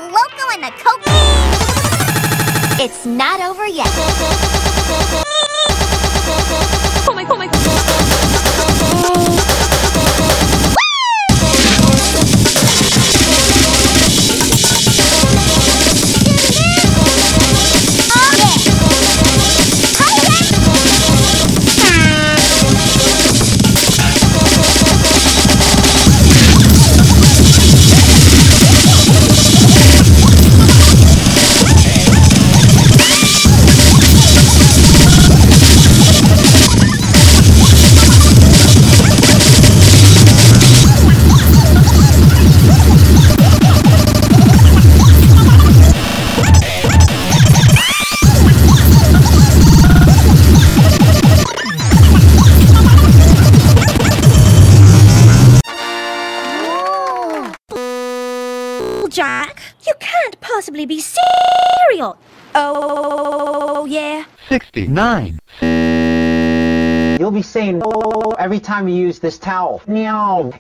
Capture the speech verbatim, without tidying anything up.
Loco and the Coke. It's not over yet. Oh my, oh my. Jack, you can't possibly be serial. Oh, yeah. sixty-nine. You'll be saying "oh" every time you use this towel. Meow.